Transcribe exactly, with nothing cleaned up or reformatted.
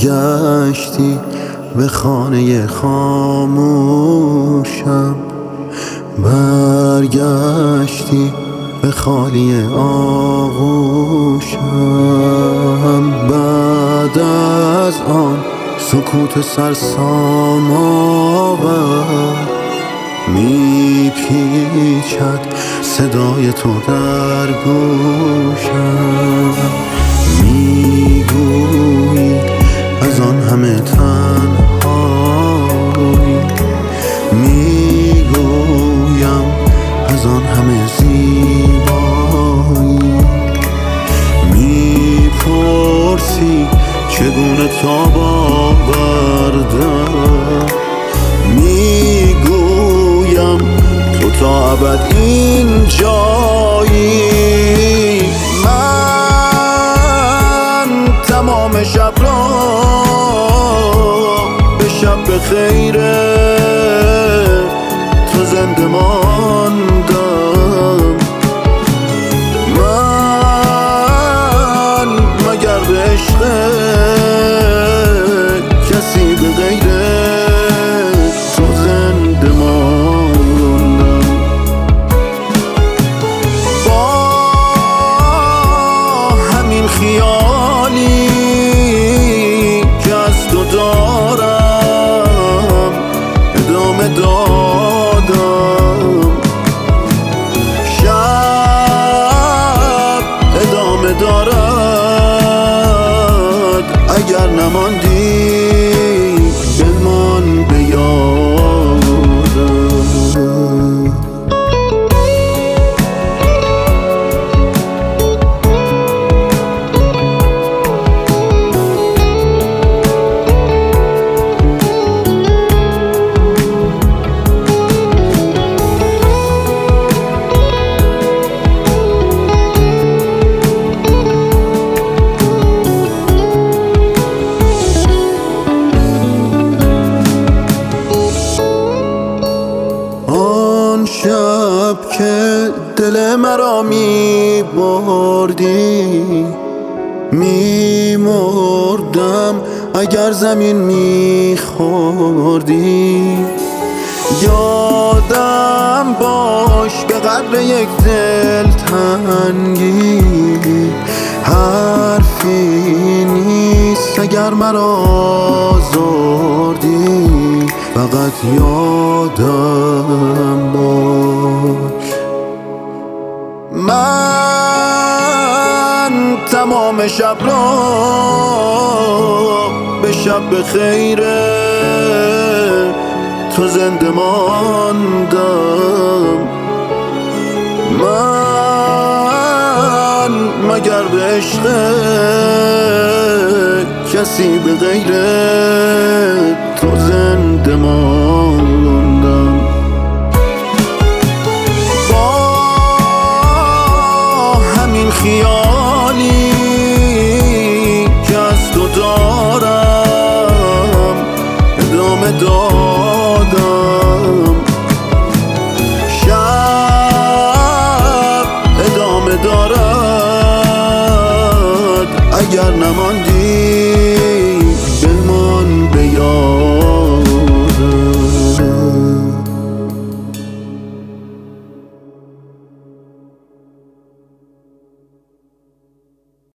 برگشتی به خانه خاموشم، برگشتی به خالی آغوشم. بعد از آن سکوت سرسام آور میپیچد صدای تو در گوشم. میگویی از آن همه تنهایی، میگویم از آن همه زیبایی. میپرسی چگونه تاب آوردم، میگویم تو تا ابد اینجایی. من تمام شب را به شب به خیره تو زنده ماندم. من مگر به عشق کسی به غیره تو زنده ماندم. با همین خیالی که از تو دارم ادامه دادم، شب ادامه دارد. اگر نماندی بمان به یادم. شب که دل مرا می بردی، می مردم اگر زمین می خوردی. یادم باش به قدر یک دل تنگی، حرفی نیست اگر مرا آزردی. فقط یادم باش من تمام شب را به شب به خیره تو زنده ماندم. من مگر به عشق کسی به غیره تو زنده ماندم. با همین خیالی که از تو دارم ادامه دادم، شب ادامه دارد. اگر نماندی بمان به یاد.